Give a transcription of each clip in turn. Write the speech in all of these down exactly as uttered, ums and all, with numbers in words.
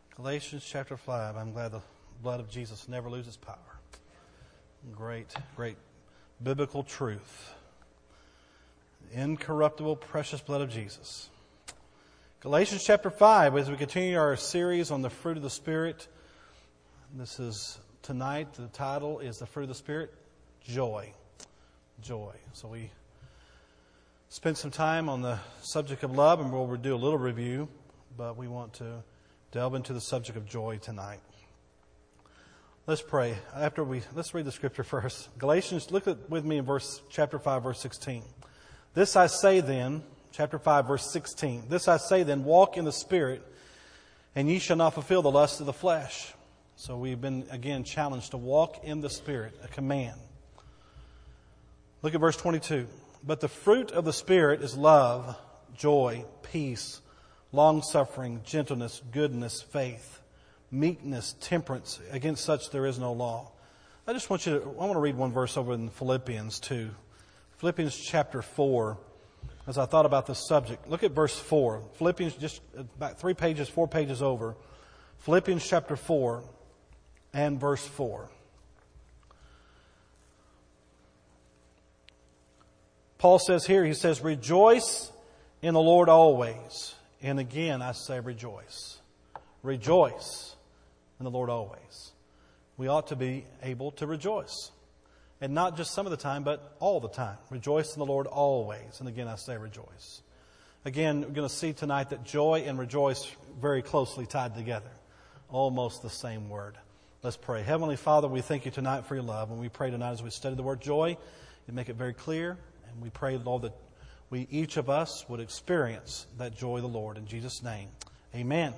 Galatians chapter five. I'm glad the blood of Jesus never loses power. Great, great biblical truth. Incorruptible, precious blood of Jesus. Galatians chapter five, as we continue our series on the fruit of the Spirit. This is tonight, the title is the fruit of the Spirit, joy. Joy. So we spent some time on the subject of love, and we'll do a little review, but we want to delve into the subject of joy tonight. Let's pray. After we let's read the scripture first. Galatians, look at with me in verse chapter five, verse sixteen. This I say then, chapter five, verse sixteen. This I say then, walk in the Spirit, and ye shall not fulfill the lust of the flesh. So we've been again challenged to walk in the Spirit, a command. Look at verse twenty-two. But the fruit of the Spirit is love, joy, peace, long-suffering, gentleness, goodness, faith, meekness, temperance. Against such there is no law. I just want you to, I want to read one verse over in Philippians two. Philippians chapter four. As I thought about this subject, look at verse four. Philippians, just about three pages, four pages over. Philippians chapter four and verse four. Paul says here, he says, rejoice in the Lord always. And again, I say rejoice. Rejoice in the Lord always. We ought to be able to rejoice. And not just some of the time, but all the time. Rejoice in the Lord always. And again, I say rejoice. Again, we're going to see tonight that joy and rejoice very closely tied together. Almost the same word. Let's pray. Heavenly Father, we thank you tonight for your love. And we pray tonight as we study the word joy, you make it very clear. And we pray, Lord, that we, each of us, would experience that joy of the Lord. In Jesus' name, amen.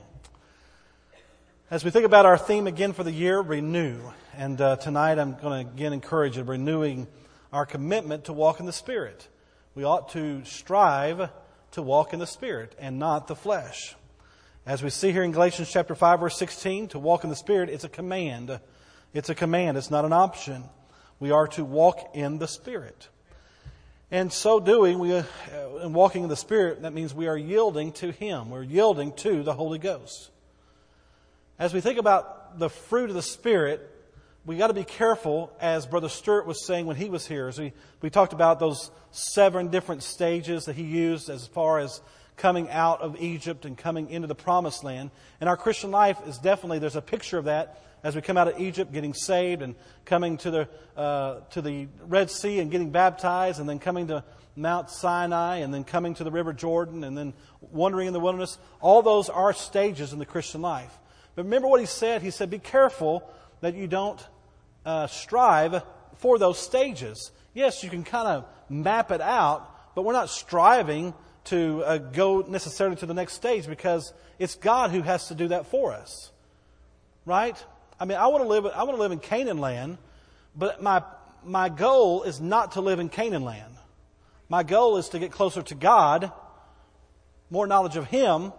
As we think about our theme again for the year, renew. And uh, tonight I'm going to again encourage you, renewing our commitment to walk in the Spirit. We ought to strive to walk in the Spirit and not the flesh. As we see here in Galatians chapter five, verse sixteen, to walk in the Spirit, it's a command. It's a command. It's not an option. We are to walk in the Spirit. And so doing, we, uh, in walking in the Spirit, that means we are yielding to Him. We're yielding to the Holy Ghost. As we think about the fruit of the Spirit, we got to be careful, as Brother Stewart was saying when he was here. As we, we talked about those seven different stages that he used as far as coming out of Egypt and coming into the Promised Land. And our Christian life is definitely, there's a picture of that. As we come out of Egypt, getting saved, and coming to the uh, to the Red Sea and getting baptized, and then coming to Mount Sinai, and then coming to the River Jordan, and then wandering in the wilderness. All those are stages in the Christian life. But remember what he said. He said, be careful that you don't uh, strive for those stages. Yes, you can kind of map it out, but we're not striving to uh, go necessarily to the next stage, because it's God who has to do that for us. Right? I mean, I want to live. I want to live in Canaan land, but my my goal is not to live in Canaan land. My goal is to get closer to God, more knowledge of Him,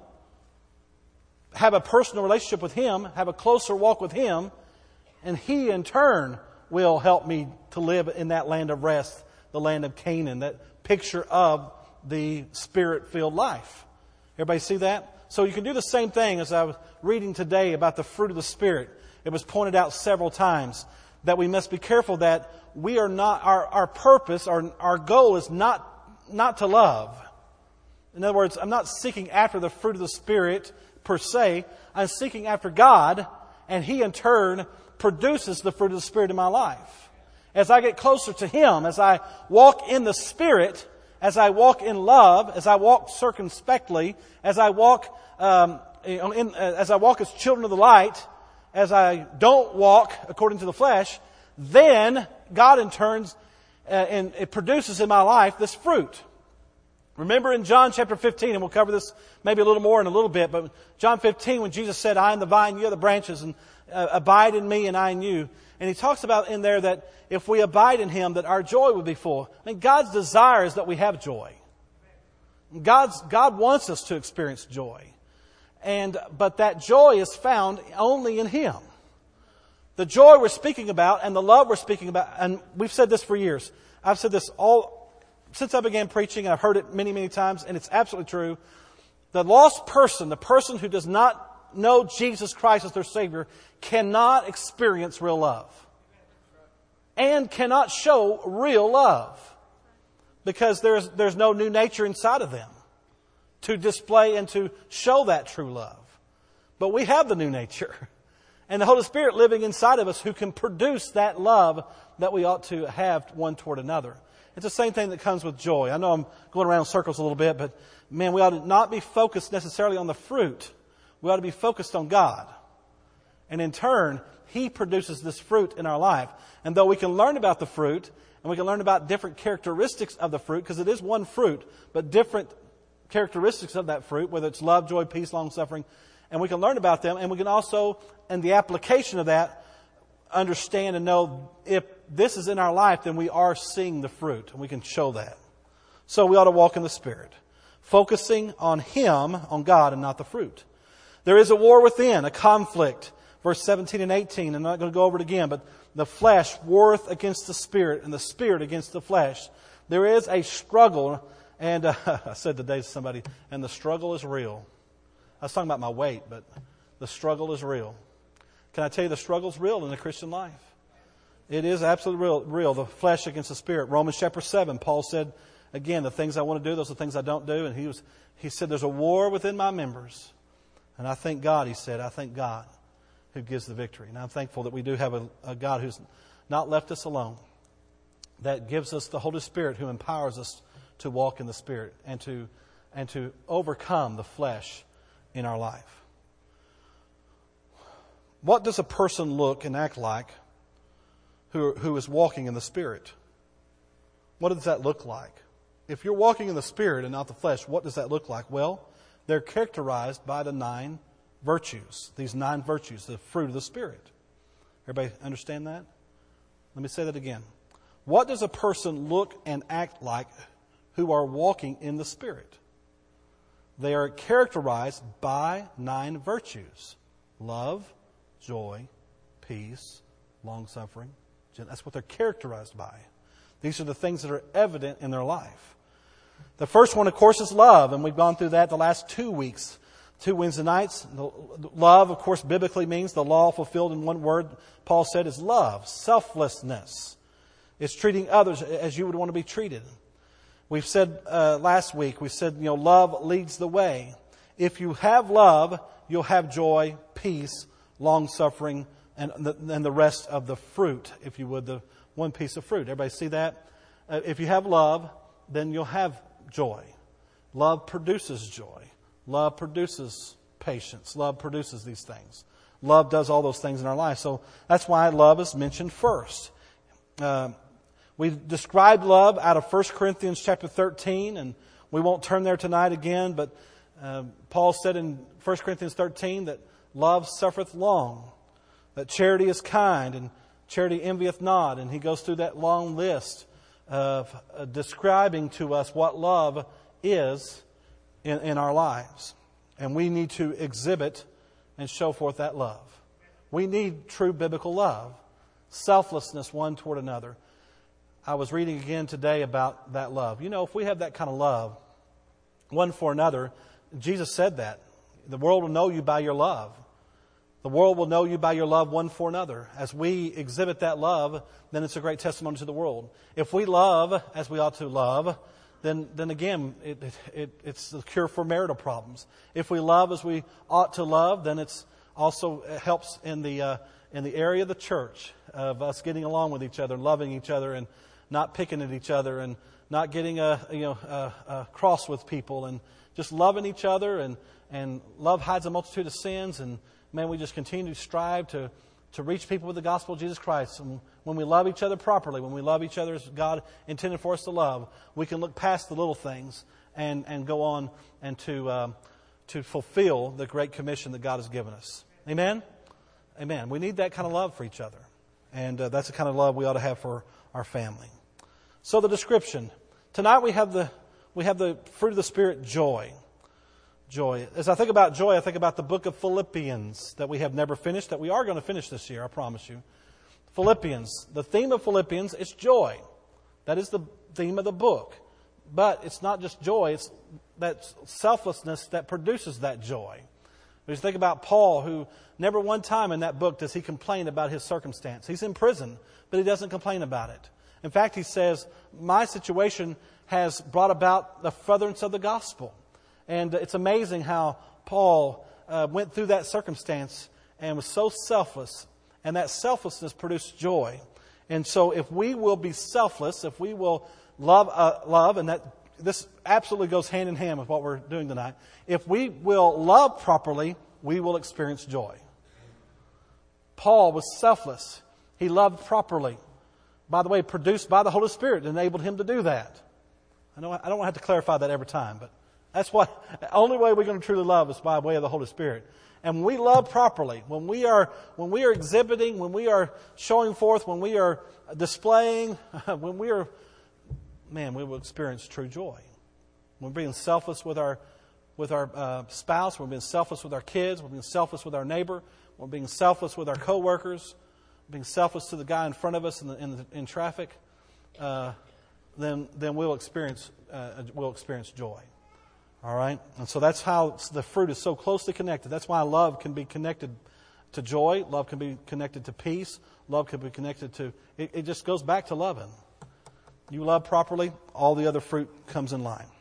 have a personal relationship with Him, have a closer walk with Him, and He in turn will help me to live in that land of rest, the land of Canaan, that picture of the Spirit-filled life. Everybody see that? So you can do the same thing as I was reading today about the fruit of the Spirit. It was pointed out several times that we must be careful that we are not, our, our purpose, our, our goal is not, not to love. In other words, I'm not seeking after the fruit of the Spirit per se. I'm seeking after God, and He in turn produces the fruit of the Spirit in my life. As I get closer to Him, as I walk in the Spirit, as I walk in love, as I walk circumspectly, as I walk, um, in, as I walk as children of the light, as I don't walk according to the flesh, then God in turn, uh, and it produces in my life this fruit. Remember in John chapter fifteen, and we'll cover this maybe a little more in a little bit, but John fifteen, when Jesus said, I am the vine, you are the branches, and uh, abide in me and I in you. And He talks about in there that if we abide in Him, that our joy would be full. I mean, God's desire is that we have joy. God's, God wants us to experience joy. And, but that joy is found only in Him. The joy we're speaking about and the love we're speaking about, and we've said this for years. I've said this all, since I began preaching, and I've heard it many, many times, and it's absolutely true. The lost person, the person who does not know Jesus Christ as their Savior cannot experience real love. And cannot show real love. Because there's, there's no new nature inside of them to display and to show that true love. But we have the new nature. And the Holy Spirit living inside of us who can produce that love that we ought to have one toward another. It's the same thing that comes with joy. I know I'm going around in circles a little bit, but man, we ought to not be focused necessarily on the fruit. We ought to be focused on God. And in turn, He produces this fruit in our life. And though we can learn about the fruit, and we can learn about different characteristics of the fruit, because it is one fruit, but different characteristics of that fruit, whether it's love, joy, peace, long-suffering, and we can learn about them, and we can also, in the application of that, understand and know if this is in our life, then we are seeing the fruit, and we can show that. So we ought to walk in the Spirit, focusing on Him, on God, and not the fruit. There is a war within, a conflict. Verse seventeen and eighteen, I'm not going to go over it again, but the flesh warreth against the Spirit, and the Spirit against the flesh. There is a struggle, and uh, I said today to somebody, and the struggle is real. I was talking about my weight, but the struggle is real. Can I tell you the struggle is real in the Christian life? It is absolutely real, real, the flesh against the Spirit. Romans chapter seven, Paul said, again, the things I want to do, those are the things I don't do. And he was, he said, there's a war within my members. And I thank God, he said, I thank God who gives the victory. And I'm thankful that we do have a, a God who's not left us alone, that gives us the Holy Spirit who empowers us to walk in the Spirit and to, and to overcome the flesh in our life. What does a person look and act like who, who is walking in the Spirit? What does that look like? If you're walking in the Spirit and not the flesh, what does that look like? Well, they're characterized by the nine virtues. These nine virtues, the fruit of the Spirit. Everybody understand that? Let me say that again. What does a person look and act like who are walking in the Spirit? They are characterized by nine virtues. Love, joy, peace, long-suffering. That's what they're characterized by. These are the things that are evident in their life. The first one, of course, is love, and we've gone through that the last two weeks. Two Wednesday nights. Love, of course, biblically means the law fulfilled in one word, Paul said, is love, selflessness. It's treating others as you would want to be treated. We've said uh, last week, we said, you know, love leads the way. If you have love, you'll have joy, peace, long-suffering, and the, and the rest of the fruit, if you would, the one piece of fruit. Everybody see that? Uh, if you have love, then you'll have joy. Love produces joy. Love produces patience. Love produces these things. Love does all those things in our life. So that's why love is mentioned first. Uh, we described love out of First Corinthians chapter thirteen, and we won't turn there tonight again, but uh, Paul said in First Corinthians thirteen that love suffereth long, that charity is kind, and charity envieth not. And he goes through that long list of uh, describing to us what love is in, in our lives. And we need to exhibit and show forth that love. We need true biblical love. Selflessness one toward another. I was reading again today about that love. You know, if we have that kind of love, one for another, Jesus said that. The world will know you by your love. The world will know you by your love one for another. As we exhibit that love, then it's a great testimony to the world. If we love as we ought to love, then then again, it, it, it, it's the cure for marital problems. If we love as we ought to love, then it's also it helps in the uh, in the area of the church of us getting along with each other, loving each other, and not picking at each other, and not getting a you know a, a cross with people, and just loving each other. And and love hides a multitude of sins. And man, we just continue to strive to to reach people with the gospel of Jesus Christ. And when we love each other properly, when we love each other as God intended for us to love, we can look past the little things and, and go on and to um, to fulfill the great commission that God has given us. Amen? Amen. We need that kind of love for each other. And uh, that's the kind of love we ought to have for our family. So the description. Tonight we have the we have the fruit of the Spirit, joy. Joy. As I think about joy, I think about the book of Philippians that we have never finished, that we are going to finish this year, I promise you. Philippians. The theme of Philippians is joy. That is the theme of the book. But it's not just joy, it's that selflessness that produces that joy. But you think about Paul, who never one time in that book does he complain about his circumstance. He's in prison, but he doesn't complain about it. In fact, he says, my situation has brought about the furtherance of the gospel. And it's amazing how Paul uh, went through that circumstance and was so selfless. And that selflessness produced joy. And so if we will be selfless, if we will love, uh, love, and that this absolutely goes hand in hand with what we're doing tonight. If we will love properly, we will experience joy. Paul was selfless. He loved properly. By the way, produced by the Holy Spirit enabled him to do that. I know I don't have to clarify that every time, but that's what the only way we're going to truly love is by way of the Holy Spirit. And when we love properly, when we are when we are exhibiting, when we are showing forth, when we are displaying, when we are, man, we will experience true joy. When we're being selfless with our with our uh, spouse, we're being selfless with our kids, we're being selfless with our neighbor, we're being selfless with our coworkers, being selfless to the guy in front of us in the, in, the, in traffic, uh, then then we'll experience uh, we'll experience joy. All right, and so that's how the fruit is so closely connected. That's why love can be connected to joy. Love can be connected to peace. Love can be connected to. It, it just goes back to loving. You love properly, all the other fruit comes in line.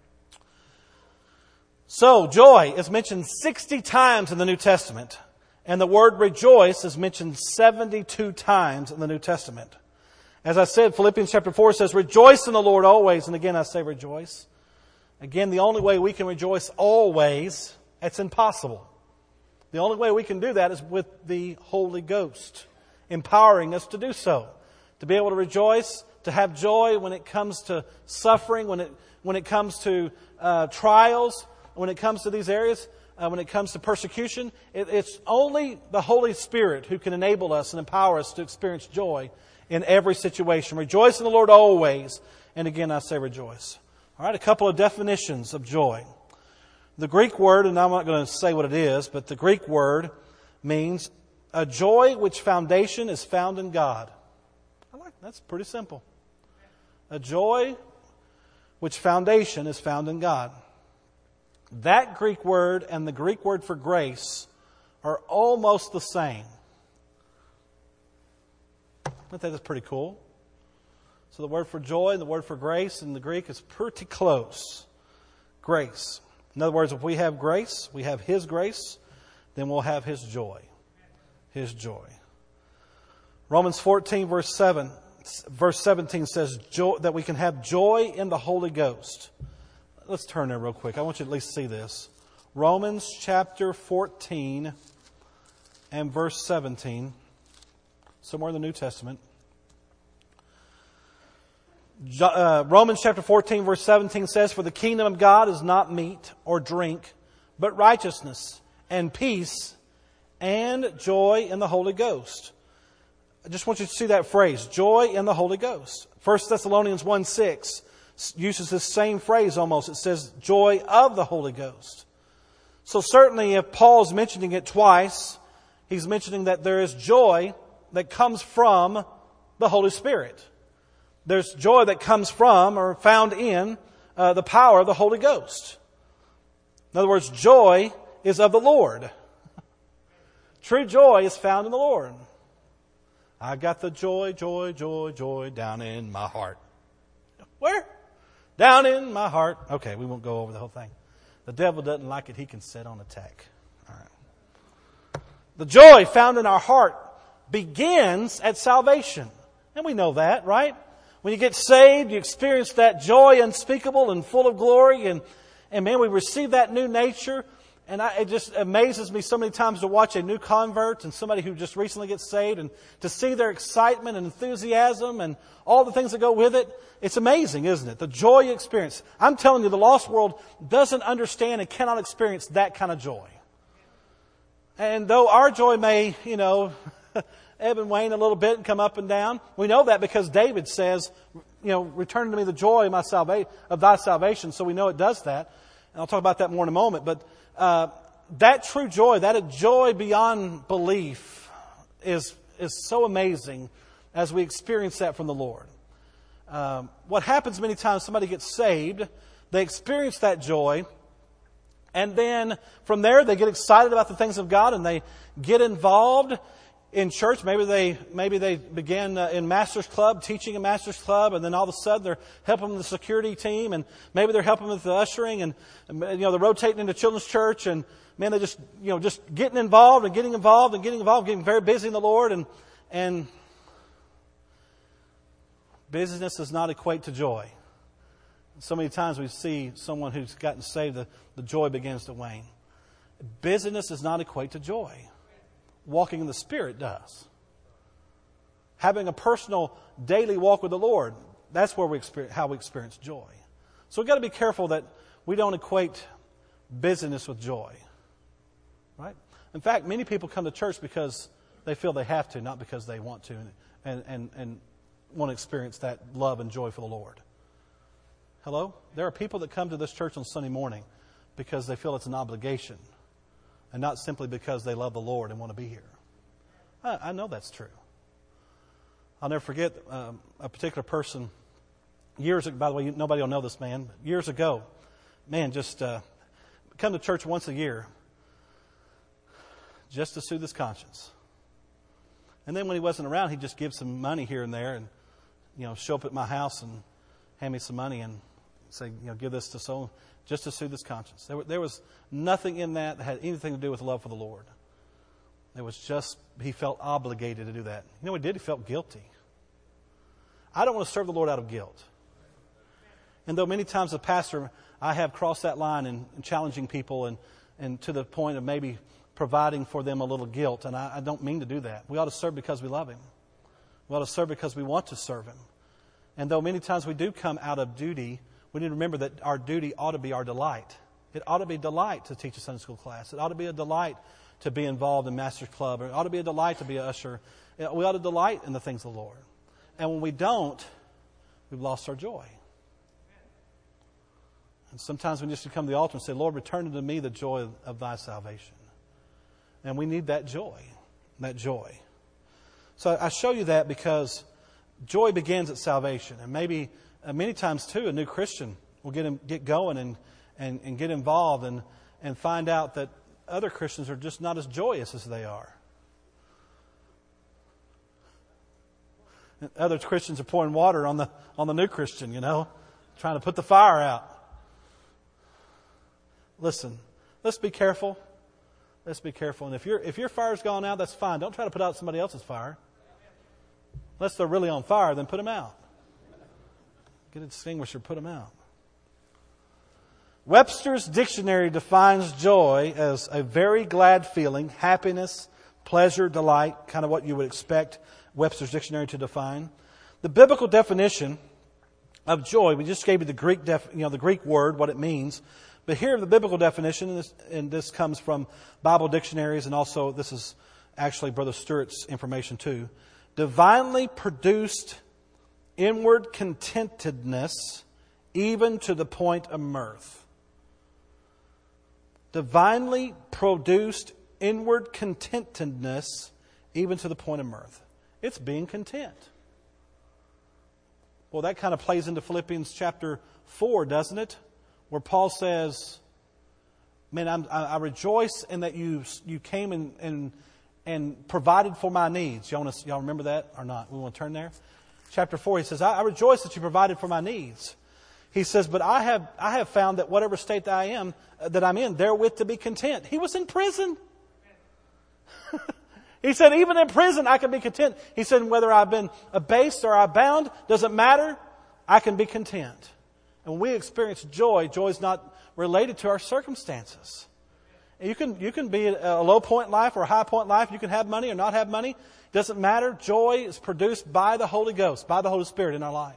So joy is mentioned sixty times in the New Testament. And the word rejoice is mentioned seventy-two times in the New Testament. As I said, Philippians chapter four says, rejoice in the Lord always. And again, I say rejoice. Again, the only way we can rejoice always, it's impossible. The only way we can do that is with the Holy Ghost, empowering us to do so. To be able to rejoice, to have joy when it comes to suffering, when it, when it comes to uh, trials, when it comes to these areas. Uh, when it comes to persecution, it, it's only the Holy Spirit who can enable us and empower us to experience joy in every situation. Rejoice in the Lord always. And again, I say rejoice. All right, a couple of definitions of joy. The Greek word, and I'm not going to say what it is, but the Greek word means a joy which foundation is found in God. I like that's pretty simple. A joy which foundation is found in God. That Greek word and the Greek word for grace are almost the same. I think that's pretty cool. So the word for joy and the word for grace in the Greek is pretty close. Grace. In other words, if we have grace, we have His grace, then we'll have His joy. His joy. Romans fourteen verse seven, verse seventeen says joy, that we can have joy in the Holy Ghost. Let's turn there real quick. I want you to at least see this. Romans chapter fourteen and verse seventeen. Somewhere in the New Testament. Uh, Romans chapter fourteen verse seventeen says, for the kingdom of God is not meat or drink, but righteousness and peace and joy in the Holy Ghost. I just want you to see that phrase, joy in the Holy Ghost. First Thessalonians one six uses this same phrase almost. It says joy of the Holy Ghost. So certainly if Paul's mentioning it twice, he's mentioning that there is joy that comes from the Holy Spirit. There's joy that comes from or found in uh, the power of the Holy Ghost. In other words, joy is of the Lord. True joy is found in the Lord. I got the joy, joy, joy, joy down in my heart. Where? Down in my heart. Okay, we won't go over the whole thing. The devil doesn't like it. He can set on attack. All right. The joy found in our heart begins at salvation. And we know that, right? When you get saved, you experience that joy unspeakable and full of glory. And, and man, we receive that new nature. And I, it just amazes me so many times to watch a new convert and somebody who just recently gets saved and to see their excitement and enthusiasm and all the things that go with it. It's amazing, isn't it? The joy you experience. I'm telling you, the lost world doesn't understand and cannot experience that kind of joy. And though our joy may, you know, ebb and wane a little bit and come up and down, we know that because David says, you know, return to me the joy of my salva- of thy salvation. So we know it does that. And I'll talk about that more in a moment. But uh, that true joy, that joy beyond belief is, is so amazing as we experience that from the Lord. Um, what happens many times, somebody gets saved, they experience that joy, And then from there, they get excited about the things of God and they get involved in church. Maybe they maybe they began uh, in Master's Club, teaching in Master's Club, and then all of a sudden they're helping the security team, and maybe they're helping with the ushering, and you know they're rotating into children's church, and man, they're just you know just getting involved and getting involved and getting involved, getting very busy in the Lord, and and busyness does not equate to joy. So many times we see someone who's gotten saved, the, the joy begins to wane. Busyness does not equate to joy. Walking in the Spirit does. Having a personal daily walk with the Lord, that's where we experience, how we experience joy. So we've got to be careful that we don't equate busyness with joy. Right? In fact, many people come to church because they feel they have to, not because they want to, and, and, and want to experience that love and joy for the Lord. Hello? There are people that come to this church on Sunday morning because they feel it's an obligation and not simply because they love the Lord and want to be here. I, I know that's true. I'll never forget um, a particular person years ago. By the way, nobody will know this man. Years ago, man, just uh, come to church once a year just to soothe his conscience. And then when he wasn't around, he'd just give some money here and there and, you know, show up at my house and hand me some money and say, you know, give this to someone, just to soothe his conscience. There, there was nothing in that that had anything to do with love for the Lord. It was just, he felt obligated to do that. You know what he did? He felt guilty. I don't want to serve the Lord out of guilt. And though many times as a pastor, I have crossed that line in, in challenging people and, and to the point of maybe providing for them a little guilt. And I, I don't mean to do that. We ought to serve because we love Him. We ought to serve because we want to serve Him. And though many times we do come out of duty, we need to remember that our duty ought to be our delight. It ought to be a delight to teach a Sunday school class. It ought to be a delight to be involved in Master's Club. It ought to be a delight to be an usher. We ought to delight in the things of the Lord. And when we don't, we've lost our joy. And sometimes we just come to the altar and say, Lord, return unto me the joy of thy salvation. And we need that joy, that joy. So I show you that because joy begins at salvation. And maybe uh, many times, too, a new Christian will get get going and, and, and get involved and, and find out that other Christians are just not as joyous as they are. And other Christians are pouring water on the on the new Christian, you know, trying to put the fire out. Listen, let's be careful. Let's be careful. And if your if your fire's gone out, that's fine. Don't try to put out somebody else's fire. Unless they're really on fire, then put them out. Get a extinguisher, put them out. Webster's dictionary defines joy as a very glad feeling, happiness, pleasure, delight, kind of what you would expect Webster's dictionary to define. The biblical definition of joy, we just gave you the Greek, def, you know, the Greek word, what it means. But here, the biblical definition, and this, and this comes from Bible dictionaries, and also this is actually Brother Stewart's information too. Divinely produced inward contentedness, even to the point of mirth. Divinely produced inward contentedness, even to the point of mirth. It's being content. Well, that kind of plays into Philippians chapter four, doesn't it? Where Paul says, man, I'm, I rejoice in that you you came and, and, and provided for my needs. Y'all, want to, y'all remember that or not? We want to turn there. Chapter four, he says, I, I rejoice that you provided for my needs. He says, but I have I have found that whatever state that I am, uh, that I'm in, therewith to be content. He was in prison. He said, even in prison, I can be content. He said, whether I've been abased or I'm bound, doesn't matter. I can be content. And when we experience joy, joy is not related to our circumstances. You can you can be at a low point in life or a high point in life. You can have money or not have money. It doesn't matter. Joy is produced by the Holy Ghost, by the Holy Spirit in our life.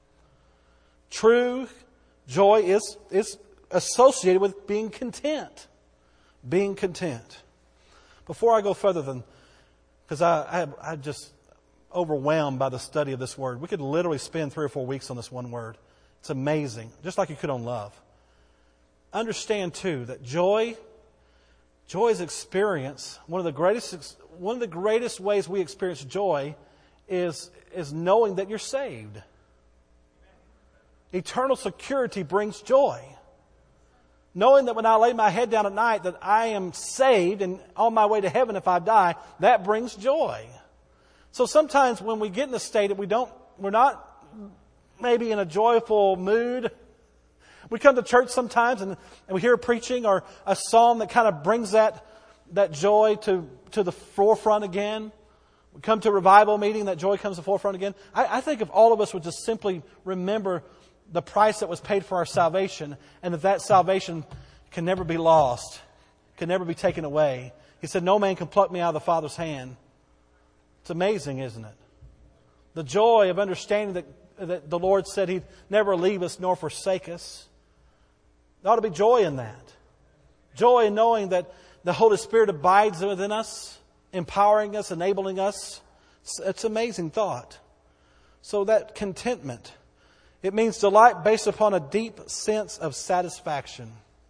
True joy is, is associated with being content. Being content. Before I go further than, because I, I, I'm just overwhelmed by the study of this word. We could literally spend three or four weeks on this one word. It's amazing. Just like you could on love. Understand too that joy, joy is experience. One of the greatest, one of the greatest ways we experience joy is, is knowing that you're saved. Eternal security brings joy. Knowing that when I lay my head down at night that I am saved and on my way to heaven if I die, that brings joy. So sometimes when we get in a state that we don't, we're not maybe in a joyful mood. We come to church sometimes and, and we hear a preaching or a psalm that kind of brings that, that joy to, to the forefront again. We come to a revival meeting, that joy comes to the forefront again. I, I think if all of us would just simply remember the price that was paid for our salvation, and that that salvation can never be lost, can never be taken away. He said, no man can pluck me out of the Father's hand. It's amazing, isn't it? The joy of understanding that, that the Lord said He'd never leave us nor forsake us. There ought to be joy in that. Joy in knowing that the Holy Spirit abides within us, empowering us, enabling us. It's, it's an amazing thought. So that contentment, it means delight based upon a deep sense of satisfaction.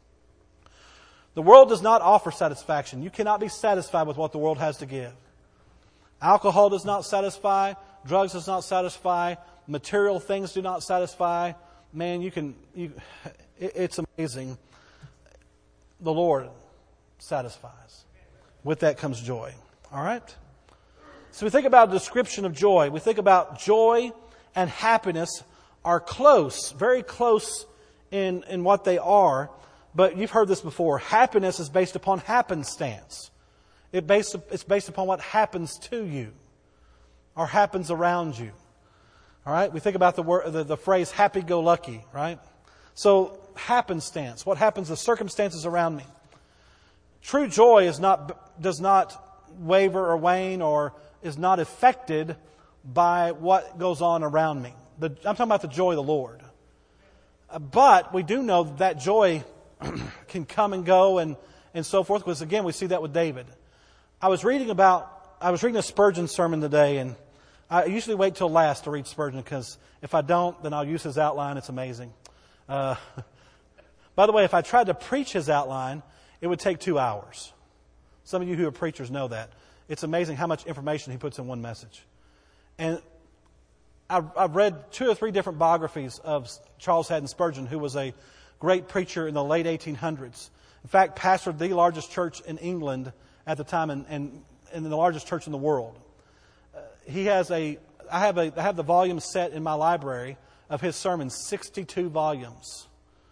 The world does not offer satisfaction. You cannot be satisfied with what the world has to give. Alcohol does not satisfy. Drugs does not satisfy. Material things do not satisfy. Man, you can, you, it, it's amazing. The Lord satisfies. With that comes joy. All right? So we think about a description of joy. We think about joy and happiness are close, very close in, in what they are. But you've heard this before. Happiness is based upon happenstance. It based, it's based upon what happens to you or happens around you. All right? We think about the, word, the, the phrase happy-go-lucky, right? So happenstance. What happens, the circumstances around me. True joy is not, does not waver or wane or is not affected by what goes on around me. The, I'm talking about the joy of the Lord. Uh, but we do know that, that joy can come and go and, and so forth. Because again, we see that with David. I was reading about, I was reading a Spurgeon sermon today, and I usually wait till last to read Spurgeon because if I don't, then I'll use his outline. It's amazing. Uh, by the way, if I tried to preach his outline, it would take two hours. Some of you who are preachers know that. It's amazing how much information he puts in one message. And I've read two or three different biographies of Charles Haddon Spurgeon, who was a great preacher in the late eighteen hundreds. In fact, pastored the largest church in England at the time and, and, and the largest church in the world. Uh, he has a, I have a, I have the volume set in my library of his sermons, sixty-two volumes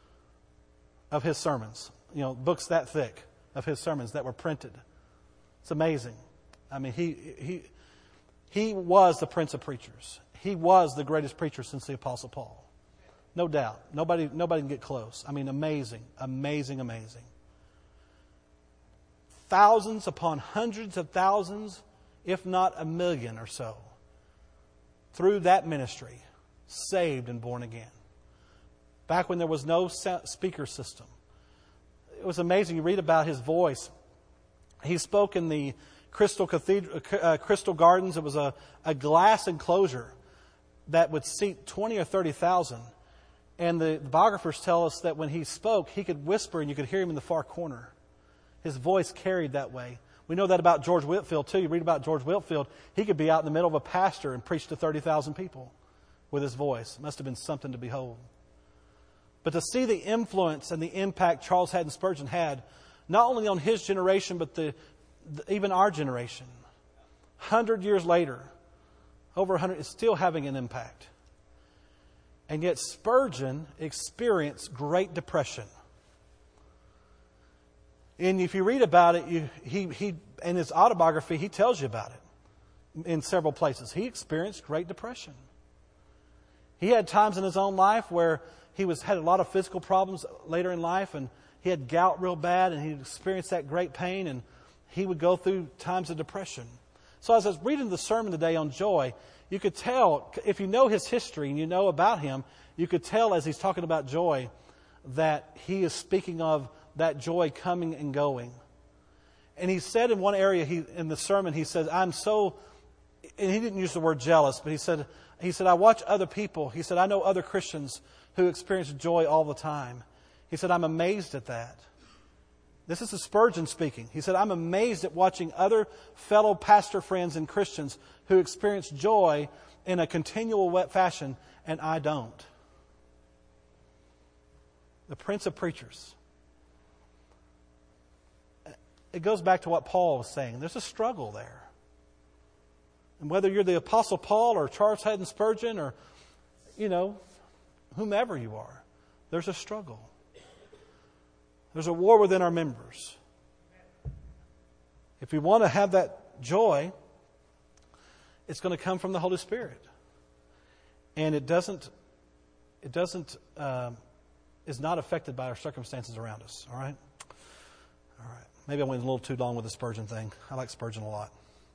of his sermons. You know, books that thick of his sermons that were printed. It's amazing. I mean, he, he, he was the Prince of Preachers. He was the greatest preacher since the Apostle Paul. No doubt. Nobody, nobody can get close. I mean, amazing, amazing, amazing. Thousands upon hundreds of thousands, if not a million or so, through that ministry, saved and born again. Back when there was no speaker system. It was amazing. You read about his voice. He spoke in the Crystal Cathedral, uh, Crystal Gardens. It was a, a glass enclosure that would seat twenty or thirty thousand. And the, the biographers tell us that when he spoke, he could whisper and you could hear him in the far corner. His voice carried that way. We know that about George Whitefield too. You read about George Whitefield. He could be out in the middle of a pasture and preach to thirty thousand people with his voice. It must have been something to behold. But to see the influence and the impact Charles Haddon Spurgeon had, not only on his generation, but the, the even our generation. Hundred years later, over a hundred, is still having an impact. And yet Spurgeon experienced Great Depression. And if you read about it, you, he, he, in his autobiography, he tells you about it in several places. He experienced Great Depression. He had times in his own life where he was had a lot of physical problems later in life, and he had gout real bad, and he experienced that great pain, and he would go through times of depression. So as I was reading the sermon today on joy, you could tell, if you know his history and you know about him, you could tell as he's talking about joy that he is speaking of that joy coming and going. And he said in one area he, in the sermon, he says, I'm so, and he didn't use the word jealous, but he said, he said, I watch other people. He said, I know other Christians who experience joy all the time. He said, I'm amazed at that. This is a Spurgeon speaking. He said, I'm amazed at watching other fellow pastor friends and Christians who experience joy in a continual fashion, and I don't. The Prince of Preachers, it goes back to what Paul was saying. There's a struggle there. And whether you're the Apostle Paul or Charles Haddon Spurgeon or, you know, whomever you are, there's a struggle. There's a war within our members. If we want to have that joy, it's going to come from the Holy Spirit. And it doesn't, it doesn't, um, is not affected by our circumstances around us. All right? All right. Maybe I went a little too long with the Spurgeon thing. I like Spurgeon a lot.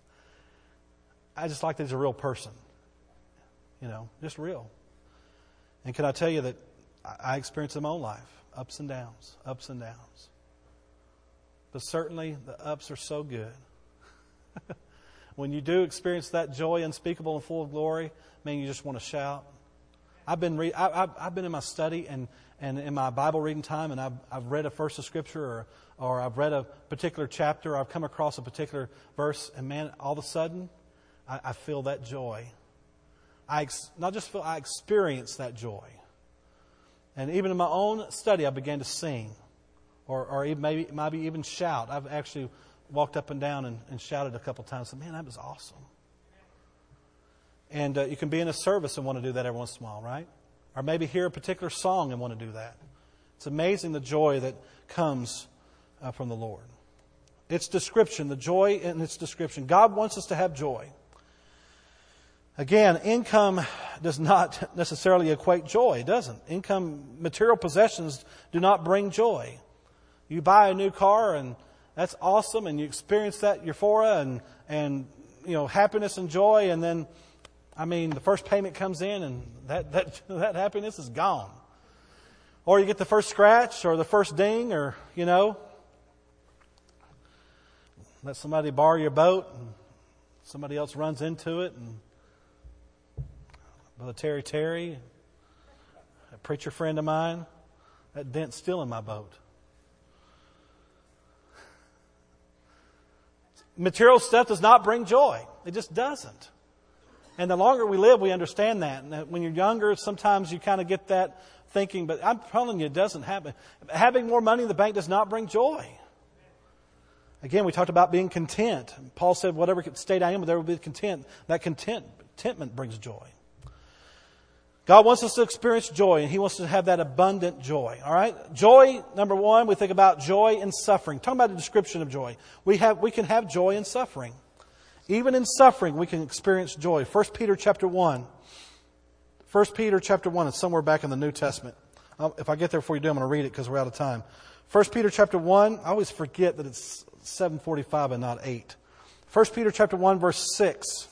I just like that he's a real person. You know, just real. And can I tell you that I experienced in my own life ups and downs, ups and downs. But certainly the ups are so good. When you do experience that joy unspeakable and full of glory, man, you just want to shout. I've been re- I, I've, I've been in my study and, and in my Bible reading time, and I've, I've read a verse of Scripture, or or I've read a particular chapter, or I've come across a particular verse, and man, all of a sudden, I, I feel that joy. I ex- not just feel, I experience that joy. And even in my own study, I began to sing, or or even maybe maybe even shout. I've actually walked up and down and, and shouted a couple times. Man, that was awesome. And uh, you can be in a service and want to do that every once in a while, right? Or maybe hear a particular song and want to do that. It's amazing the joy that comes uh, from the Lord. Its description, the joy in its description. God wants us to have joy. Again, income does not necessarily equate joy, doesn't it? Income, material possessions do not bring joy. You buy a new car and that's awesome, and you experience that euphoria and, and you know, happiness and joy, and then, I mean, the first payment comes in and that, that, that happiness is gone. Or you get the first scratch or the first ding, or, you know, let somebody borrow your boat and somebody else runs into it, and Brother Terry Terry, a preacher friend of mine, that dent's still in my boat. Material stuff does not bring joy. It just doesn't. And the longer we live, we understand that. And when you're younger, sometimes you kind of get that thinking, but I'm telling you, it doesn't happen. Having more money in the bank does not bring joy. Again, we talked about being content. Paul said, whatever state I am, there will be content. That content, contentment brings joy. God wants us to experience joy, and He wants us to have that abundant joy. All right? Joy, number one, we think about joy in suffering. Talking about the description of joy. We have, we can have joy in suffering. Even in suffering, we can experience joy. First Peter chapter one. First Peter chapter one. It's somewhere back in the New Testament. I'll, if I get there before you do, I'm going to read it because we're out of time. First Peter chapter one. I always forget that it's seven forty-five and not eight. First Peter chapter one, verse six.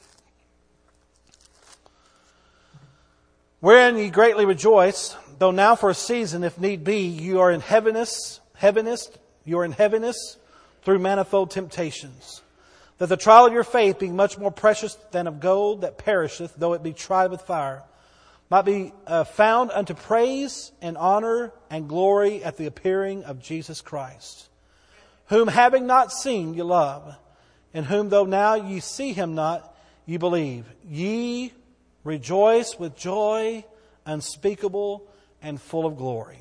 Wherein ye greatly rejoice, though now for a season, if need be, you are in heaviness, heaviness, you are in heaviness through manifold temptations. That the trial of your faith, being much more precious than of gold that perisheth, though it be tried with fire, might be uh, found unto praise and honor and glory at the appearing of Jesus Christ, whom having not seen ye love, in whom though now ye see Him not, ye believe. Ye rejoice with joy unspeakable and full of glory.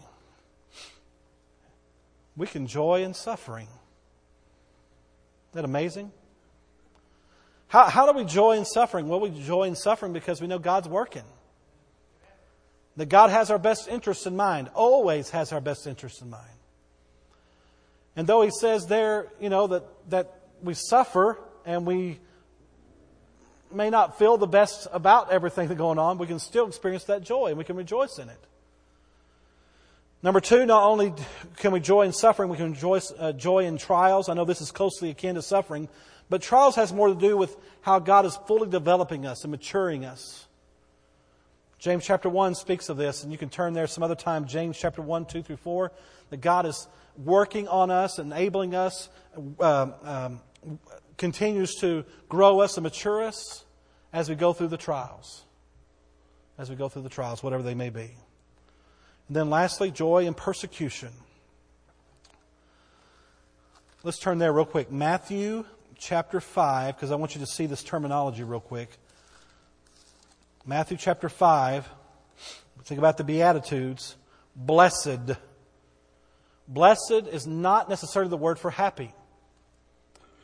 We can joy in suffering. Isn't that amazing? How, how do we joy in suffering? Well, we joy in suffering because we know God's working. That God has our best interests in mind. Always has our best interests in mind. And though He says there, you know, that, that we suffer and we may not feel the best about everything that's going on, we can still experience that joy and we can rejoice in it. Number two, not only can we joy in suffering, we can rejoice, uh, joy in trials. I know this is closely akin to suffering, but trials has more to do with how God is fully developing us and maturing us. James chapter one speaks of this, and you can turn there some other time. James chapter one, two through four, that God is working on us, enabling us, uh, um, continues to grow us and mature us as we go through the trials. As we go through the trials, whatever they may be. And then lastly, joy in persecution. Let's turn there real quick. Matthew chapter five, because I want you to see this terminology real quick. Matthew chapter five. Think about the Beatitudes. Blessed. Blessed is not necessarily the word for happy.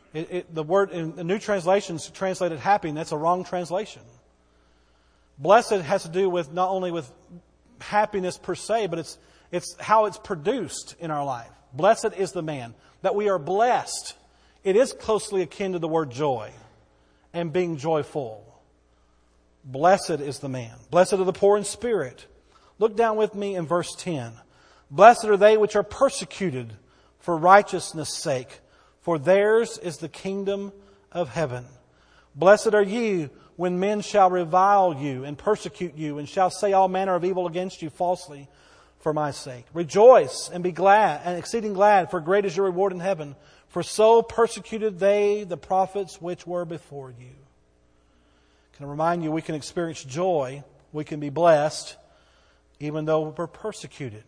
It, it, the word in the New Translations translated happy, and that's a wrong translation. Blessed has to do with not only with happiness per se, but it's it's how it's produced in our life. Blessed is the man. That we are blessed. It is closely akin to the word joy and being joyful. Blessed is the man. Blessed are the poor in spirit. Look down with me in verse ten. Blessed are they which are persecuted for righteousness' sake, for theirs is the kingdom of heaven. Blessed are you when men shall revile you and persecute you and shall say all manner of evil against you falsely for my sake. Rejoice and be glad and exceeding glad, for great is your reward in heaven. For so persecuted they the prophets which were before you. Can I remind you, we can experience joy, we can be blessed, even though we're persecuted.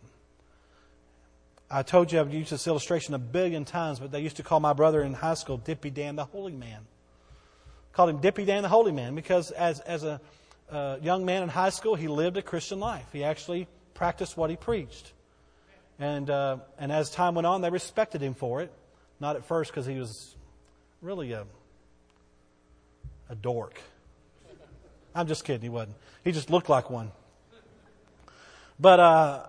I told you I've used this illustration a billion times, but they used to call my brother in high school Dippy Dan the Holy Man. Called him Dippy Dan the Holy Man because as, as a uh, young man in high school, he lived a Christian life. He actually practiced what he preached. And, uh, and as time went on, they respected him for it. Not at first because he was really a, a dork. I'm just kidding, he wasn't. He just looked like one. But, uh,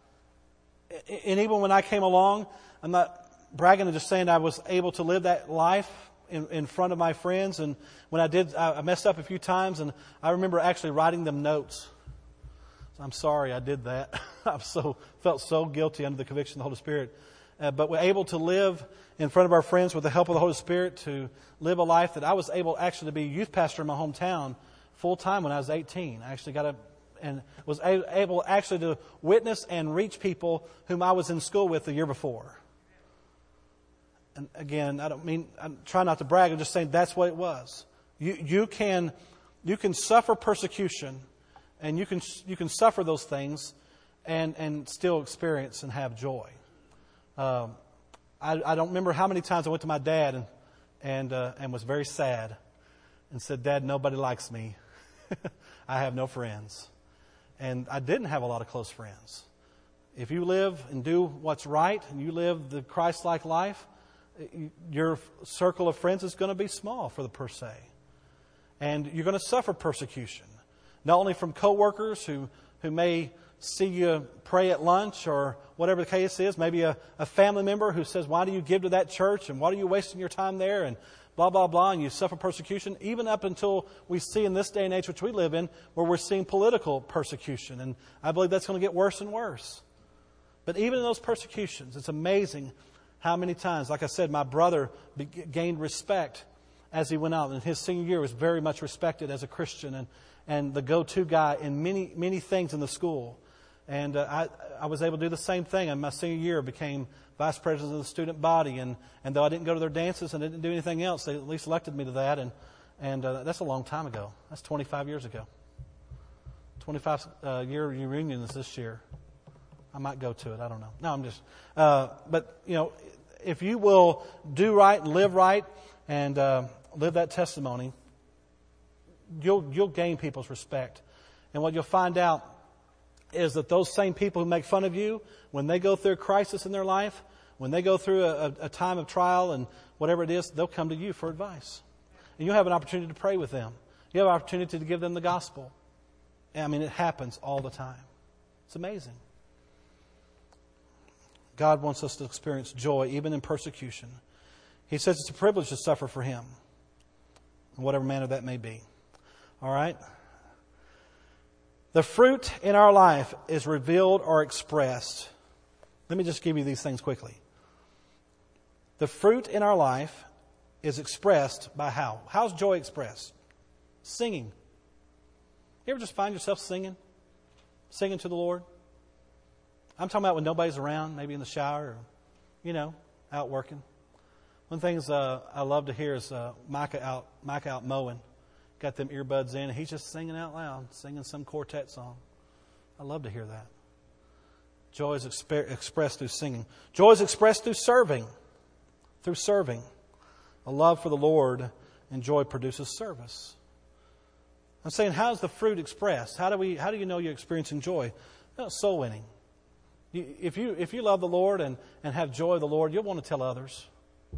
and even when I came along, I'm not bragging, I'm just saying I was able to live that life in, in front of my friends. And when I did, I messed up a few times, and I remember actually writing them notes. I'm sorry I did that. I so felt so guilty under the conviction of the Holy Spirit. Uh, but we're able to live in front of our friends with the help of the Holy Spirit to live a life that I was able actually to be youth pastor in my hometown full time when I was eighteen. I actually got a and was able actually to witness and reach people whom I was in school with the year before. And again, I don't mean, I'm trying not to brag, I'm just saying that's what it was. You you can you can suffer persecution, and you can you can suffer those things and, and still experience and have joy. Um, I, I don't remember how many times I went to my dad and and uh, and was very sad and said, "Dad, nobody likes me. I have no friends." And I didn't have a lot of close friends. If you live and do what's right and you live the Christ-like life, your circle of friends is going to be small for the per se. And you're going to suffer persecution. Not only from coworkers who, who may see you pray at lunch or whatever the case is. Maybe a, a family member who says, "Why do you give to that church? And why are you wasting your time there?" And blah, blah, blah, and you suffer persecution, even up until we see in this day and age which we live in, where we're seeing political persecution. And I believe that's going to get worse and worse. But even in those persecutions, it's amazing how many times, like I said, my brother be- gained respect as he went out. And his senior year was very much respected as a Christian and, and the go-to guy in many, many things in the school. And uh, I, I was able to do the same thing. In my senior year, became vice president of the student body. And, and though I didn't go to their dances and didn't do anything else, they at least elected me to that. And, and uh, that's a long time ago. That's twenty-five years ago. twenty-five uh, year reunion is this year. I might go to it. I don't know. No, I'm just... Uh, but, you know, if you will do right and live right and uh, live that testimony, you'll you'll gain people's respect. And what you'll find out is that those same people who make fun of you, when they go through a crisis in their life, when they go through a, a time of trial and whatever it is, they'll come to you for advice. And you'll have an opportunity to pray with them. You have an opportunity to give them the gospel. I mean, it happens all the time. It's amazing. God wants us to experience joy even in persecution. He says it's a privilege to suffer for Him, in whatever manner that may be. All right? The fruit in our life is revealed or expressed. Let me just give you these things quickly. The fruit in our life is expressed by how? How's joy expressed? Singing. You ever just find yourself singing? Singing to the Lord? I'm talking about when nobody's around, maybe in the shower or, you know, out working. One of the things uh, I love to hear is uh, Micah out, Micah out mowing. Got them earbuds in, and he's just singing out loud, singing some quartet song. I love to hear that. Joy is exp- expressed through singing. Joy is expressed through serving. Through serving. A love for the Lord and joy produces service. I'm saying, how's the fruit expressed? How do we? How do you know you're experiencing joy? Well, soul winning. You, if you if you love the Lord and, and have joy of the Lord, you'll want to tell others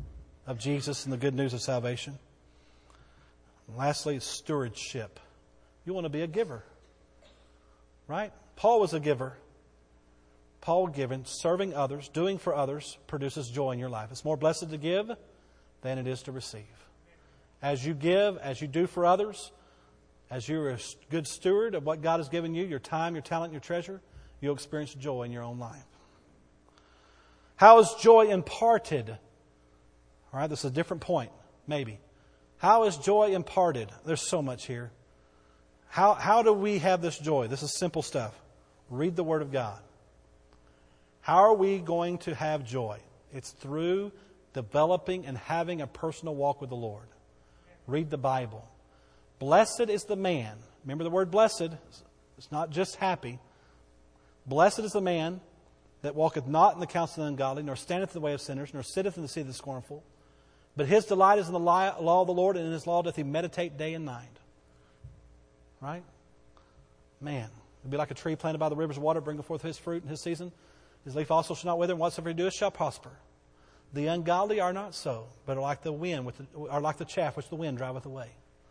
of Jesus and the good news of salvation. And lastly, stewardship. You want to be a giver, right? Paul was a giver. Paul given, serving others, doing for others produces joy in your life. It's more blessed to give than it is to receive. As you give, as you do for others, as you're a good steward of what God has given you, your time, your talent, your treasure, you'll experience joy in your own life. How is joy imparted? All right, this is a different point, maybe. How is joy imparted? There's so much here. How, how do we have this joy? This is simple stuff. Read the Word of God. How are we going to have joy? It's through developing and having a personal walk with the Lord. Read the Bible. Blessed is the man. Remember the word blessed. It's not just happy. Blessed is the man that walketh not in the counsel of the ungodly, nor standeth in the way of sinners, nor sitteth in the seat of the scornful. But his delight is in the law of the Lord, and in his law doth he meditate day and night. Right? Man, it'll be like a tree planted by the rivers of water, bringing forth his fruit in his season. His leaf also shall not wither, and whatsoever he doeth shall prosper. The ungodly are not so, but are like the wind, with the, are like the chaff which the wind driveth away.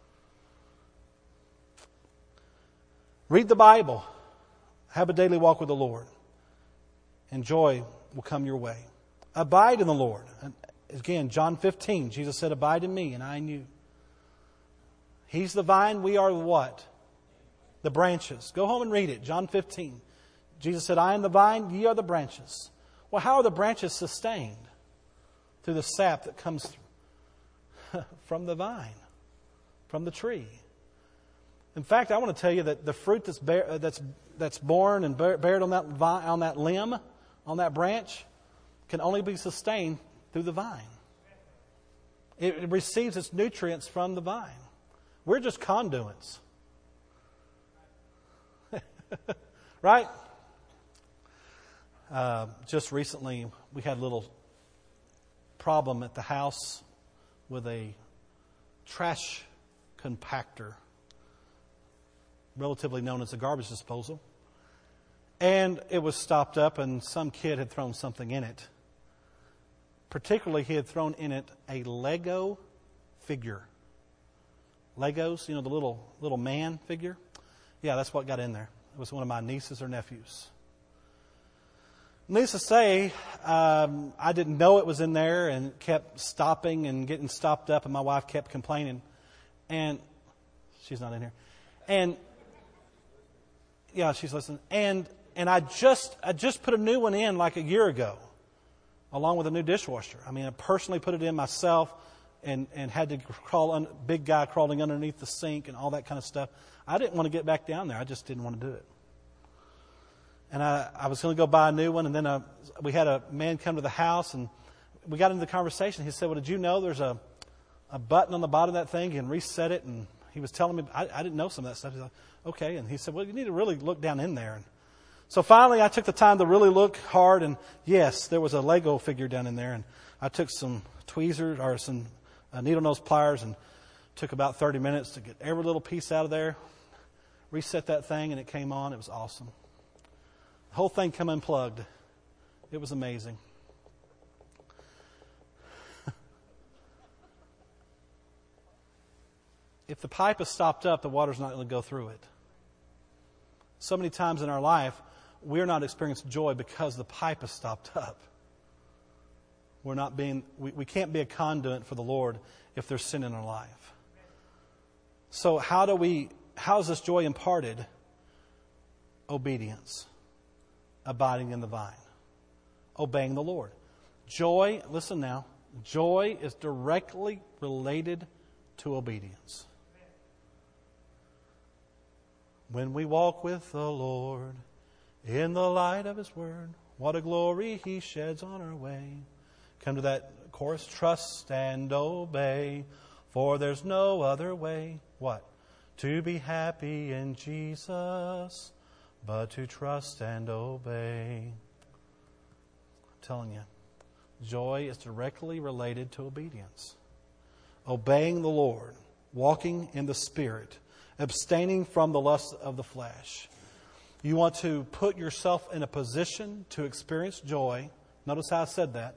Read the Bible. Have a daily walk with the Lord. And joy will come your way. Abide in the Lord. And again, John fifteen, Jesus said, abide in me and I in you. He's the vine, we are what? The branches. Go home and read it. John fifteen. Jesus said, I am the vine, ye are the branches. Well, how are the branches sustained? Through the sap that comes from the vine, from the tree. In fact, I want to tell you that the fruit that's bear, that's that's born and bear, bared on that vine, on that limb, on that branch, can only be sustained through the vine. It, it receives its nutrients from the vine. We're just conduits, right? Uh, just recently, we had a little problem at the house with a trash compactor, relatively known as a garbage disposal. And it was stopped up and some kid had thrown something in it. Particularly, he had thrown in it a Lego figure. Legos, you know, the little little man figure. Yeah, that's what got in there. It was one of my nieces or nephews. Needless to say, um, I didn't know it was in there and kept stopping and getting stopped up, and my wife kept complaining. And she's not in here. And yeah, she's listening. And and I just I just put a new one in like a year ago, along with a new dishwasher. I mean, I personally put it in myself, and and had to crawl un, big guy crawling underneath the sink and all that kind of stuff. I didn't want to get back down there. I just didn't want to do it. And I, I was going to go buy a new one, and then uh, we had a man come to the house, and we got into the conversation. He said, well, did you know there's a, a button on the bottom of that thing? You can reset it. And he was telling me, I, I didn't know some of that stuff. He's like, okay. And he said, well, you need to really look down in there. And so finally, I took the time to really look hard, and yes, there was a Lego figure down in there. And I took some tweezers or some uh, needle nose pliers and took about thirty minutes to get every little piece out of there, reset that thing, and it came on. It was awesome. The whole thing come unplugged. It was amazing. If the pipe is stopped up, the water's not going to go through it. So many times in our life, we're not experiencing joy because the pipe is stopped up. We're not being, we, we can't be a conduit for the Lord if there's sin in our life. So how do we, how is this joy imparted? Obedience. Abiding in the vine. Obeying the Lord. Joy, listen now, joy is directly related to obedience. When we walk with the Lord in the light of His Word, what a glory He sheds on our way. Come to that chorus, trust and obey, for there's no other way. What? To be happy in Jesus, but to trust and obey. I'm telling you, joy is directly related to obedience. Obeying the Lord, walking in the Spirit, abstaining from the lust of the flesh. You want to put yourself in a position to experience joy. Notice how I said that.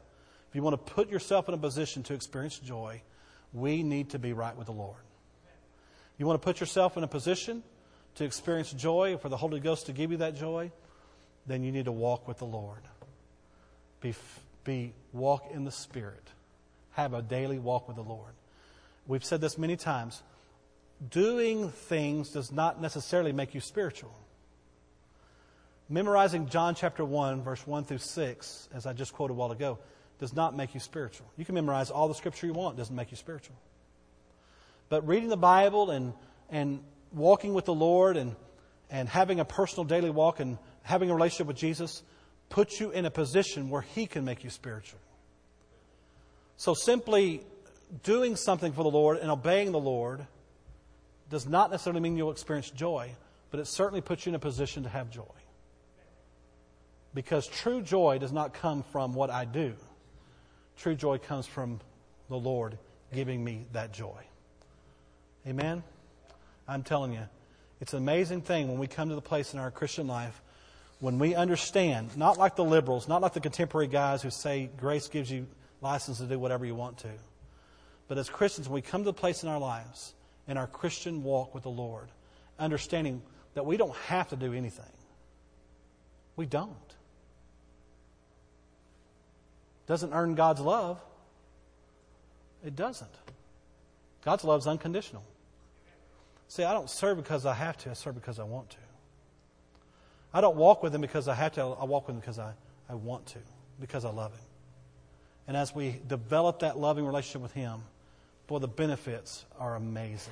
if you want to put yourself in a position to experience joy, we need to be right with the Lord. You want to put yourself in a position to experience joy, for the Holy Ghost to give you that joy, then you need to walk with the Lord. Be, be walk in the Spirit. Have a daily walk with the Lord. We've said this many times. Doing things does not necessarily make you spiritual. Memorizing John chapter one, verse one through six, as I just quoted a while ago, does not make you spiritual. You can memorize all the scripture you want. It doesn't make you spiritual. But reading the Bible and, and walking with the Lord and, and having a personal daily walk and having a relationship with Jesus puts you in a position where He can make you spiritual. So simply doing something for the Lord and obeying the Lord does not necessarily mean you'll experience joy, but it certainly puts you in a position to have joy. Because true joy does not come from what I do. True joy comes from the Lord giving me that joy. Amen? I'm telling you, it's an amazing thing when we come to the place in our Christian life when we understand, not like the liberals, not like the contemporary guys who say grace gives you license to do whatever you want to. But as Christians, when we come to the place in our lives, in our Christian walk with the Lord, understanding that we don't have to do anything. We don't. Doesn't earn God's love. It doesn't. God's love is unconditional. See, I don't serve because I have to. I serve because I want to. I don't walk with Him because I have to. I walk with Him because I, I want to, because I love Him. And as we develop that loving relationship with Him, boy, the benefits are amazing.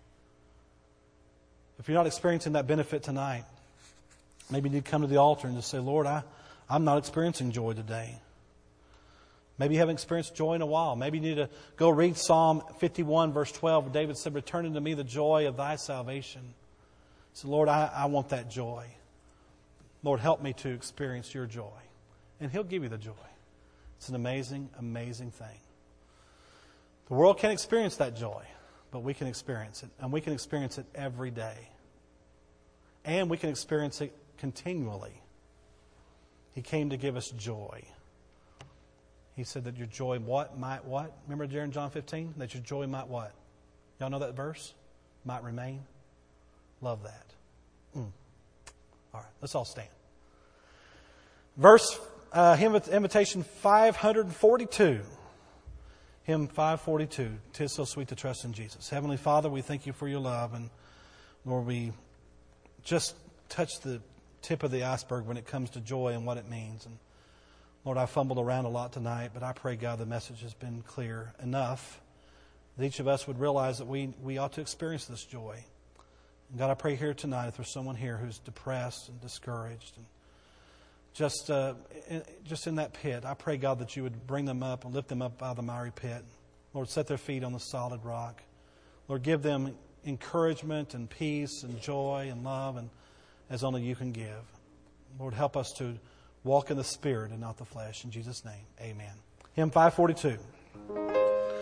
If you're not experiencing that benefit tonight, maybe you need to come to the altar and just say, Lord, I, I'm not experiencing joy today. Maybe you haven't experienced joy in a while. Maybe you need to go read Psalm fifty-one, verse twelve. David said, return unto me the joy of thy salvation. So, Lord, I, I want that joy. Lord, help me to experience your joy. And He'll give you the joy. It's an amazing, amazing thing. The world can't experience that joy, but we can experience it. And we can experience it every day. And we can experience it continually. He came to give us joy. He said that your joy what might what? Remember there in John fifteen? That your joy might what? Y'all know that verse? Might remain? Love that. Mm. All right, let's all stand. Verse, uh, invitation five forty-two. Hymn five forty-two. 'Tis so sweet to trust in Jesus. Heavenly Father, we thank you for your love. And Lord, we just touch the tip of the iceberg when it comes to joy and what it means. And Lord, I fumbled around a lot tonight, but I pray, God, the message has been clear enough that each of us would realize that we, we ought to experience this joy. And God, I pray here tonight, if there's someone here who's depressed and discouraged and just uh, in, just in that pit, I pray, God, that you would bring them up and lift them up out of the miry pit. Lord, set their feet on the solid rock. Lord, give them encouragement and peace and joy and love, and as only you can give. Lord, help us to walk in the Spirit and not the flesh. In Jesus' name, amen. Hymn five forty-two.